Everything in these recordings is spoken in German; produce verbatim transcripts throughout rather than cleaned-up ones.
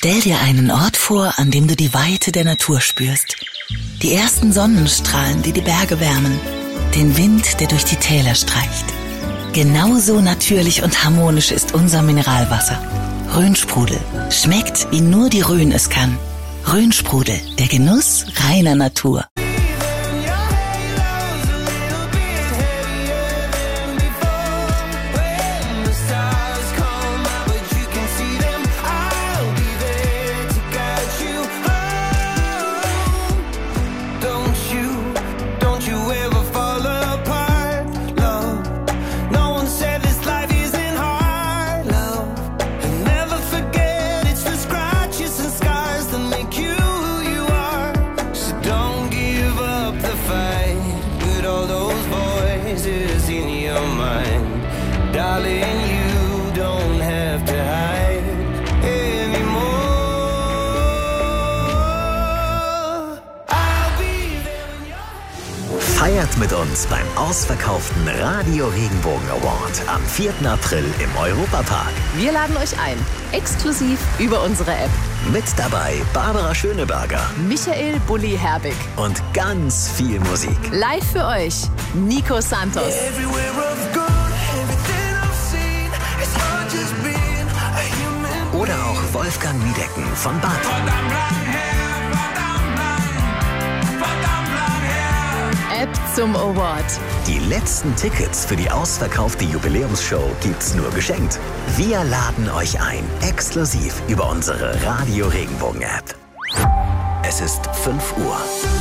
Stell dir einen Ort vor, an dem du die Weite der Natur spürst. Die ersten Sonnenstrahlen, die die Berge wärmen. Den Wind, der durch die Täler streicht. Genauso natürlich und harmonisch ist unser Mineralwasser. Rhönsprudel. Schmeckt, wie nur die Rhön es kann. Rhönsprudel, der Genuss reiner Natur. Feiert mit uns beim ausverkauften Radio Regenbogen Award am vierten April im Europapark. Wir laden euch ein, exklusiv über unsere App. Mit dabei Barbara Schöneberger, Michael Bulli Herbig und ganz viel Musik. Live für euch, Nico Santos. Oder auch Wolfgang Wiedecken von Bad. App zum Award. Die letzten Tickets für die ausverkaufte Jubiläumsshow gibt's nur geschenkt. Wir laden euch ein, exklusiv über unsere Radio Regenbogen App. Es ist fünf Uhr.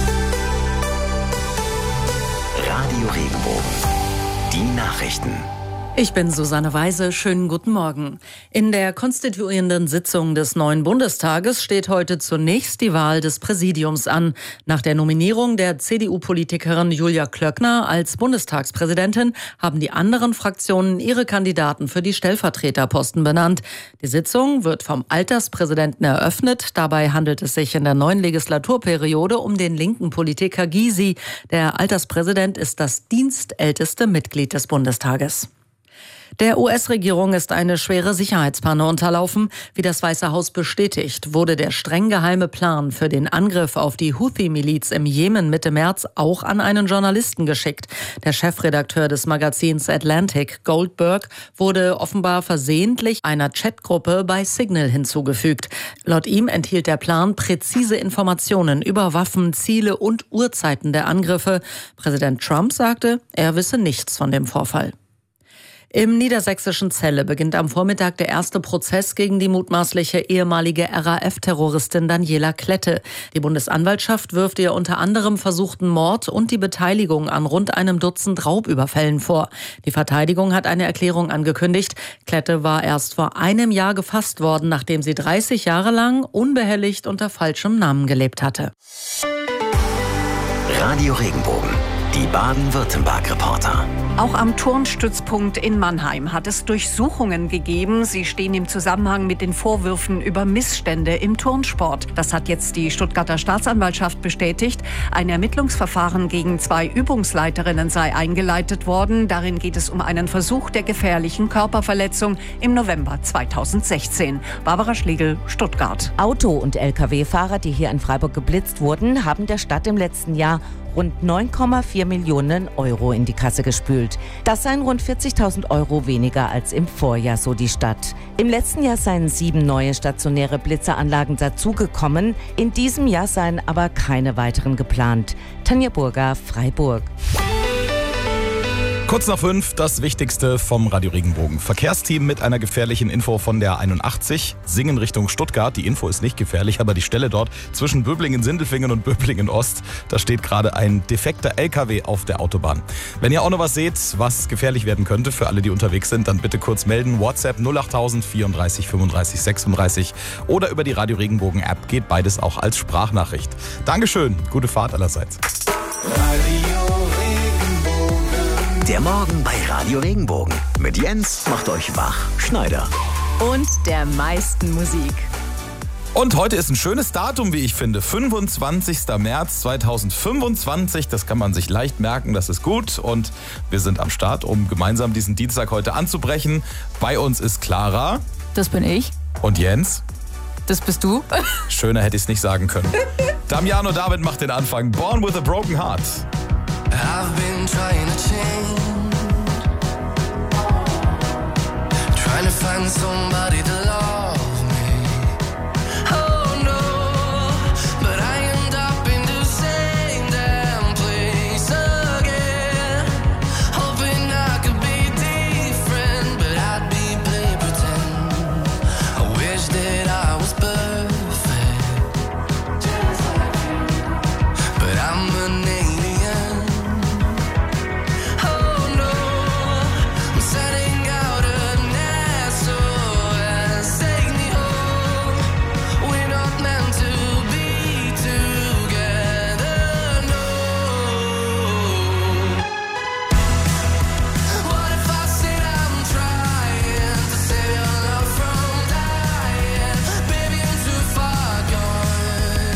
Radio Regenbogen. Die Nachrichten. Ich bin Susanne Weise. Schönen guten Morgen. In der konstituierenden Sitzung des neuen Bundestages steht heute zunächst die Wahl des Präsidiums an. Nach der Nominierung der C D U-Politikerin Julia Klöckner als Bundestagspräsidentin haben die anderen Fraktionen ihre Kandidaten für die Stellvertreterposten benannt. Die Sitzung wird vom Alterspräsidenten eröffnet. Dabei handelt es sich in der neuen Legislaturperiode um den linken Politiker Gysi. Der Alterspräsident ist das dienstälteste Mitglied des Bundestages. Der U S-Regierung ist eine schwere Sicherheitspanne unterlaufen. Wie das Weiße Haus bestätigt, wurde der streng geheime Plan für den Angriff auf die Houthi-Miliz im Jemen Mitte März auch an einen Journalisten geschickt. Der Chefredakteur des Magazins Atlantic, Goldberg, wurde offenbar versehentlich einer Chatgruppe bei Signal hinzugefügt. Laut ihm enthielt der Plan präzise Informationen über Waffen, Ziele und Uhrzeiten der Angriffe. Präsident Trump sagte, er wisse nichts von dem Vorfall. Im niedersächsischen Celle beginnt am Vormittag der erste Prozess gegen die mutmaßliche ehemalige R A F-Terroristin Daniela Klette. Die Bundesanwaltschaft wirft ihr unter anderem versuchten Mord und die Beteiligung an rund einem Dutzend Raubüberfällen vor. Die Verteidigung hat eine Erklärung angekündigt. Klette war erst vor einem Jahr gefasst worden, nachdem sie dreißig Jahre lang unbehelligt unter falschem Namen gelebt hatte. Radio Regenbogen. Die Baden-Württemberg-Reporter. Auch am Turnstützpunkt in Mannheim hat es Durchsuchungen gegeben. Sie stehen im Zusammenhang mit den Vorwürfen über Missstände im Turnsport. Das hat jetzt die Stuttgarter Staatsanwaltschaft bestätigt. Ein Ermittlungsverfahren gegen zwei Übungsleiterinnen sei eingeleitet worden. Darin geht es um einen Versuch der gefährlichen Körperverletzung im November zweitausendsechzehn. Barbara Schlegel, Stuttgart. Auto- und L K W-Fahrer, die hier in Freiburg geblitzt wurden, haben der Stadt im letzten Jahr rund neun Komma vier Millionen Euro in die Kasse gespült. Das seien rund vierzigtausend Euro weniger als im Vorjahr, so die Stadt. Im letzten Jahr seien sieben neue stationäre Blitzeranlagen dazugekommen. In diesem Jahr seien aber keine weiteren geplant. Tanja Burger, Freiburg. Kurz nach fünf, das Wichtigste vom Radio Regenbogen. Verkehrsteam mit einer gefährlichen Info von der einundachtzig. Singen Richtung Stuttgart. Die Info ist nicht gefährlich, aber die Stelle dort zwischen Böblingen-Sindelfingen und Böblingen-Ost, da steht gerade ein defekter L K W auf der Autobahn. Wenn ihr auch noch was seht, was gefährlich werden könnte für alle, die unterwegs sind, dann bitte kurz melden. WhatsApp null achttausend vierunddreißig fünfunddreißig sechsunddreißig oder über die Radio Regenbogen App geht beides auch als Sprachnachricht. Dankeschön, gute Fahrt allerseits. Der Morgen bei Radio Regenbogen. Mit Jens macht euch wach, Schneider. Und der meisten Musik. Und heute ist ein schönes Datum, wie ich finde. fünfundzwanzigster März zweitausendfünfundzwanzig. Das kann man sich leicht merken, das ist gut. Und wir sind am Start, um gemeinsam diesen Dienstag heute anzubrechen. Bei uns ist Clara. Das bin ich. Und Jens. Das bist du. Schöner hätte ich es nicht sagen können. Damiano David macht den Anfang. Born with a Broken Heart. I've been trying to change, trying to find somebody to love me. Oh no, but I end up in the same damn place again, hoping I could be different, but I'd be play pretend. I wish that I was perfect, but I'm an alien. Oh no, I'm setting out an S O S, take me home. We're not meant to be together, no. What if I said I'm trying to save your love from dying? Baby, I'm too far gone.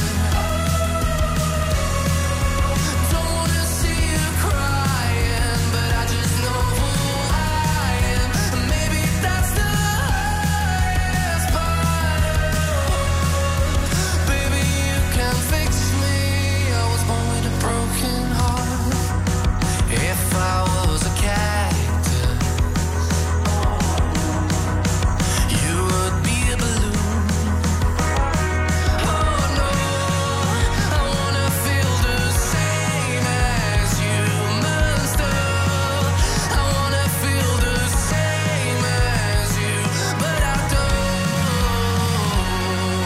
Don't wanna see you crying, but I just know who I am. And maybe that's the hardest part. Baby, you can fix me. I was born with a broken heart. If I was a cactus, you would be a balloon. Oh no, I wanna feel the same as you, monster. I wanna feel the same as you, but I don't.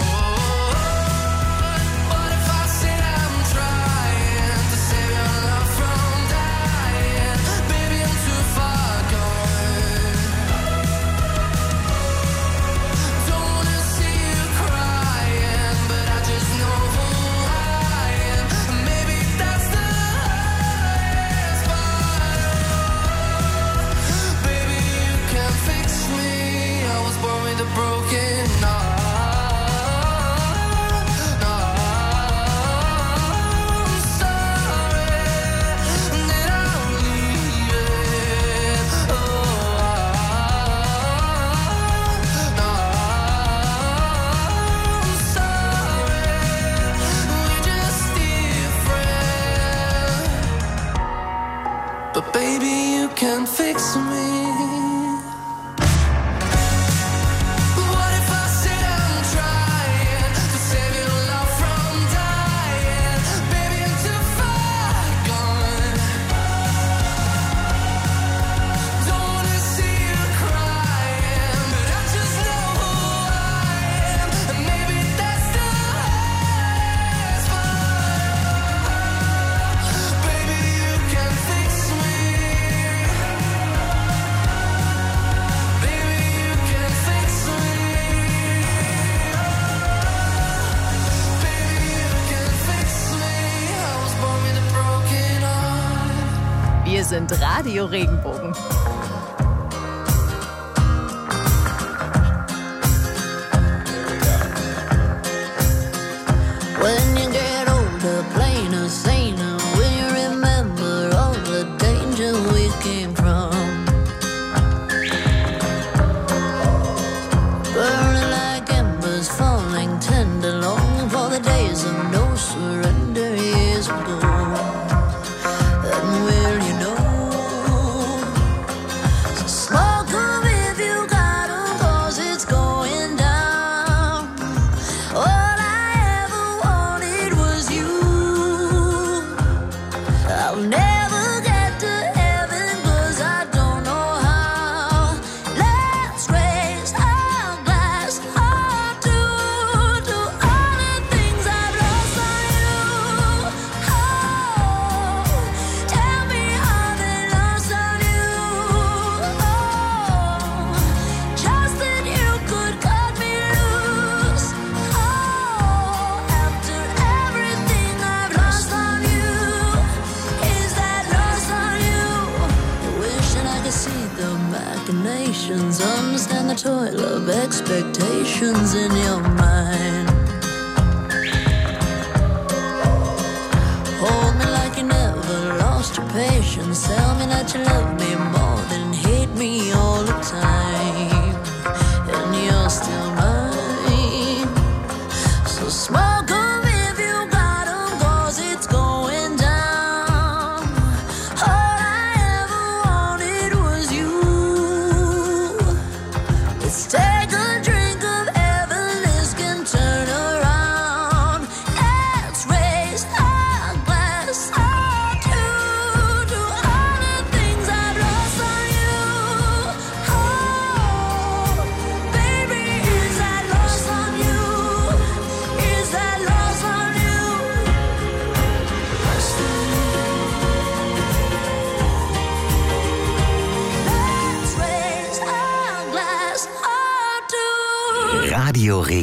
What if I said I'm trying to save your love from dying? Baby, I'm too far gone. Don't wanna see you crying, but I just know who I am. Maybe that's the hardest part. Baby, you can fix me. I was born with a broken heart. No, I'm sorry that I'll leave it. Oh, no, I'm sorry. We're just different. But baby, you can fix me. What if I said I'm trying to save your love from dying? Baby, I'm too far gone. Don't wanna see you crying, but I just know who I am. And maybe that's the hardest part. Baby, you can fix me. Baby, you can fix me. Baby, you can fix me. I was born with a broken heart. Wir sind Radio Regenbogen. When you get older, plainer, saner, will you remember all the danger we came from? Burning like embers, falling tender, longing for the days of no surrender years ago. And will you know? So smoke 'em if you got 'em, 'cause it's going down. All I ever wanted was you. I'll never get to heaven 'cause I don't know how. Let's raise our glass hard to, to all the things I've lost on you. Oh, tell me how they lost on you. Oh, just that you could cut me loose. Oh, after everything I've lost on you, is that lost on you? Wishing I could see the machinations, understand the toil of expectations in your mind. Hold me like you never lost your patience. Tell me that you love me more than hate me all the time. And you're still mine.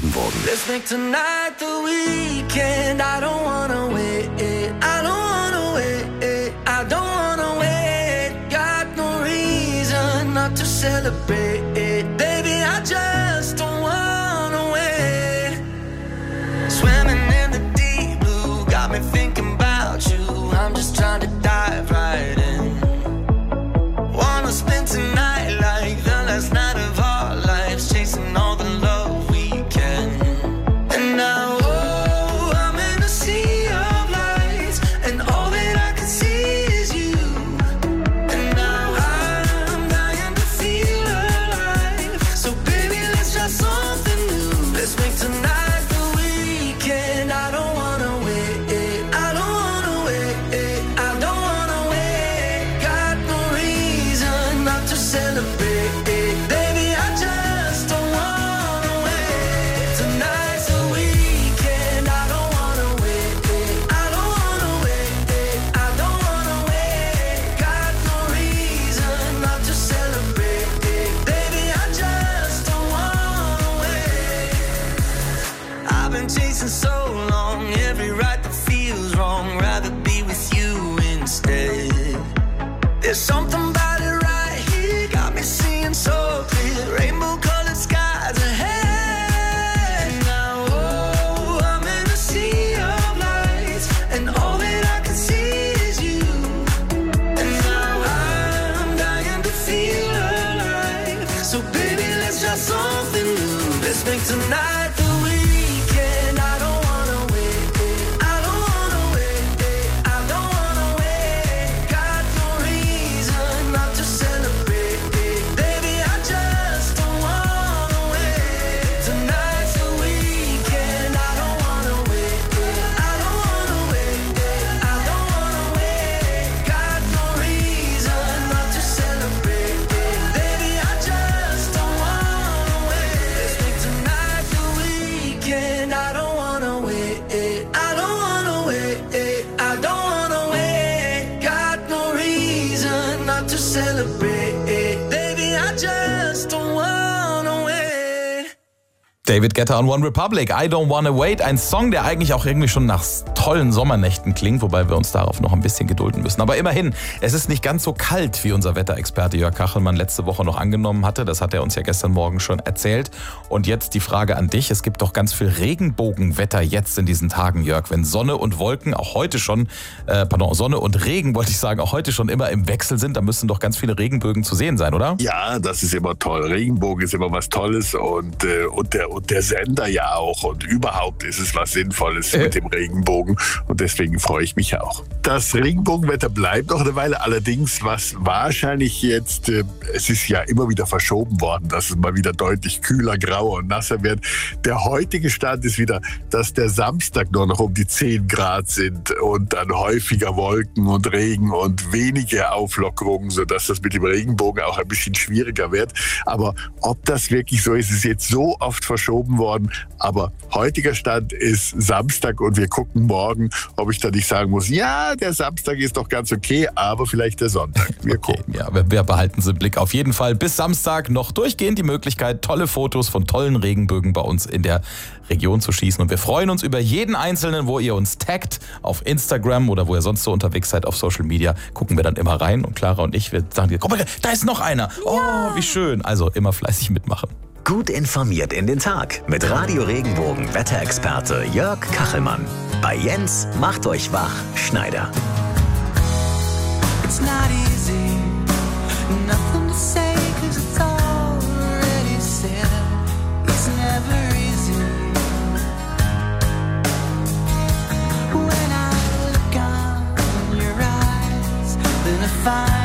Regenbogen. Let's make tonight the weekend. I don't wanna wait. I don't wanna wait. I don't wanna wait. Got no reason not to celebrate. Baby, I just don't wanna wait. Swimming in the deep blue got me thinking about you. I'm just trying to dive right in. Wanna spend tonight like the last night of our lives, chasing all the love we can. And now, oh, I'm in a sea of lights, and all that I can see is you. And now I'm dying to feel alive. So baby, let's try something new. Let's make tonight the weekend. I don't wanna wait. I don't wanna wait. I don't wanna wait. Got no reason not to celebrate. Baby, I just don't wanna wait. Tonight's the weekend. I don't wanna wait. I don't wanna wait. I don't wanna wait. Got no reason not to celebrate. Baby, I just don't wanna wait. I've been chasing so long, every right that feels wrong. Rather be with you instead. There's something about it right here, got me seeing so clear. Rainbow colored skies ahead. Now, oh, I'm in a sea of lights, and all that I can see is you. And now I'm dying to feel alive. So baby, let's try something new. Let's make tonight the weekend. I don't wanna wait. I don't wanna wait. I don't wanna wait. Got no reason not to celebrate. Baby, I just don't wanna wait. Tonight's the weekend. I don't wanna wait. I don't wanna wait. I don't wanna wait. Got no reason not to celebrate. Baby, I just don't wanna wait. Let's make tonight the weekend. I don't wanna wait. I don't wanna wait. I don't wanna wait. Got no reason not to celebrate. Baby, I just don't wanna wait. David Guetta und One Republic, I Don't Wanna Wait. Ein Song, der eigentlich auch irgendwie schon nach tollen Sommernächten klingt, wobei wir uns darauf noch ein bisschen gedulden müssen. Aber immerhin, es ist nicht ganz so kalt, wie unser Wetterexperte Jörg Kachelmann letzte Woche noch angenommen hatte. Das hat er uns ja gestern Morgen schon erzählt. Und jetzt die Frage an dich. Es gibt doch ganz viel Regenbogenwetter jetzt in diesen Tagen, Jörg. Wenn Sonne und Wolken auch heute schon, äh, pardon, Sonne und Regen, wollte ich sagen, auch heute schon immer im Wechsel sind, da müssen doch ganz viele Regenbögen zu sehen sein, oder? Ja, das ist immer toll. Regenbogen ist immer was Tolles und, äh, und, der, und der Sender ja auch. Und überhaupt ist es was Sinnvolles äh. mit dem Regenbogen. Und deswegen freue ich mich auch. Das Regenbogenwetter bleibt noch eine Weile. Allerdings, was wahrscheinlich jetzt, äh, es ist ja immer wieder verschoben worden, dass es mal wieder deutlich kühler, grauer und nasser wird. Der heutige Stand ist wieder, dass der Samstag nur noch um die zehn Grad sind und dann häufiger Wolken und Regen und wenige Auflockerungen, sodass das mit dem Regenbogen auch ein bisschen schwieriger wird. Aber ob das wirklich so ist, ist jetzt so oft verschoben worden. Aber heutiger Stand ist Samstag und wir gucken morgen, ob ich da nicht sagen muss, ja, der Samstag ist doch ganz okay, aber vielleicht der Sonntag. Wir okay, gucken. Ja, wir, wir behalten es im Blick. Auf jeden Fall bis Samstag noch durchgehend die Möglichkeit, tolle Fotos von tollen Regenbögen bei uns in der Region zu schießen. Und wir freuen uns über jeden Einzelnen, wo ihr uns taggt auf Instagram oder wo ihr sonst so unterwegs seid auf Social Media. Gucken wir dann immer rein und Clara und ich, wir sagen dir, guck mal, da ist noch einer. Oh, wie schön. Also immer fleißig mitmachen. Gut informiert in den Tag mit Radio Regenbogen Wetterexperte Jörg Kachelmann. Bei Jens macht euch wach, Schneider. It's not easy, nothing to say 'cause it's already said. It's never easy. When I look on your eyes, then I find